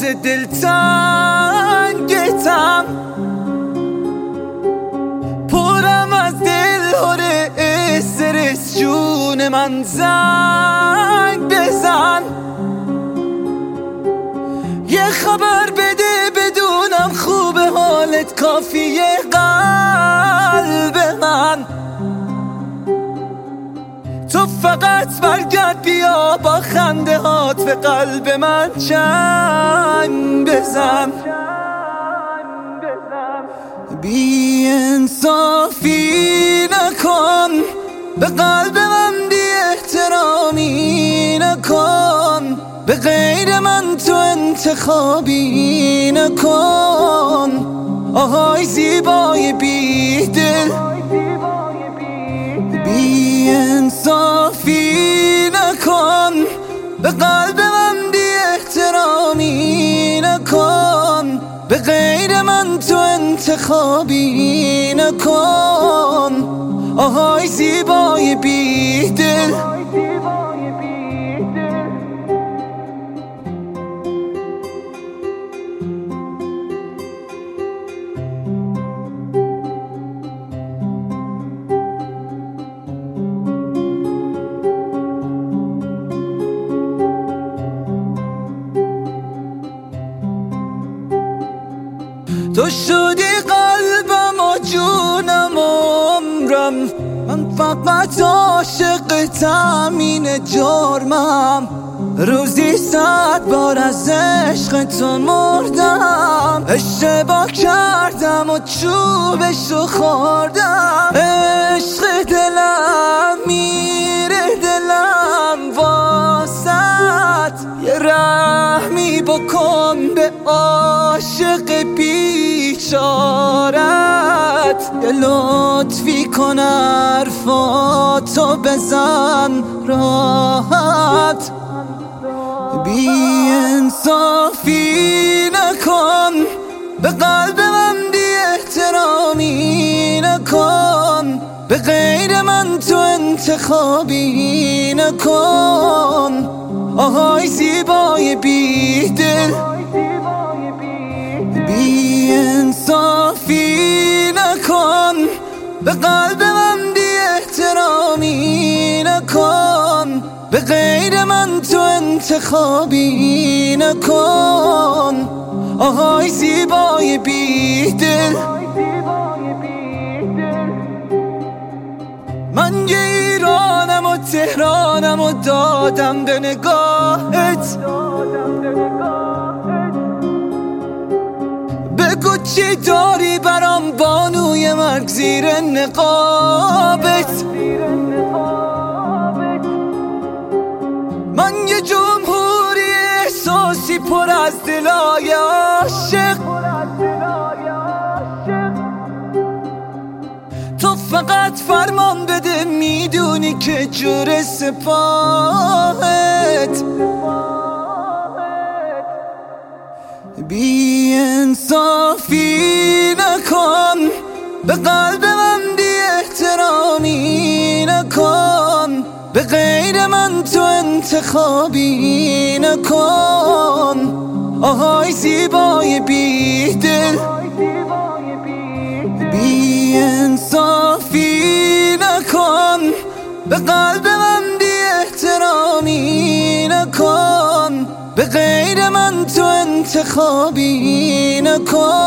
واسه دلتنگتم، پرم از دل هره استرس، جون من زنگ بزن، یه خبر بده بدونم خوبه حالت، کافیه قلب من. تو فقط برگرد بیا با خنده هات به قلب من چنگ بزن. بی انصافی نکن، به قلب من بی احترامی نکن، به غیر من تو انتخابی نکن. آهای زیبای بی دل، بی انصافی نکن، به قلب من بی احترامی نکن، به غیر من تو انتخابی نکن. آهای زیبای بی دل، تو شدی قلبم و جونم و عمرم، من فقط عاشقتم، این جرمم. روزی 100 بار از عشق تو مردم، اشتباه کردم و چوبشو خوردم. عشق دلم میره دلم واسط، یه رحمی بکن به عاشق بیچارت، یه لطفی کن حرفاتو بزن راحت. بی انصافی نکن، به قلب من بی احترامی نکن، به غیر من تو انتخابی نکن. آهای زیبای بی دل، بی انصافی نکن، به قلب من بی احترامی نکن، به غیر من تو انتخابی نکن. آهای زیبای بی دل، من یه ایرانم و تهرانم و دادم به نگاهت. بگو چی داری برام بانوی مرگ زیر نقابت. من یه جمهوری احساسی پر از دلای عاشق، تو فقط فرمان بده میدونی که جور سپاهت. بی انصافی نکن، به قلب من بی احترامی نکن، به غیر من تو انتخابی نکن. آهای زیبای بی دل، بی انصافی نکن، به قلب من بی احترامی نکن، به غیر من تو انتخابی نکن.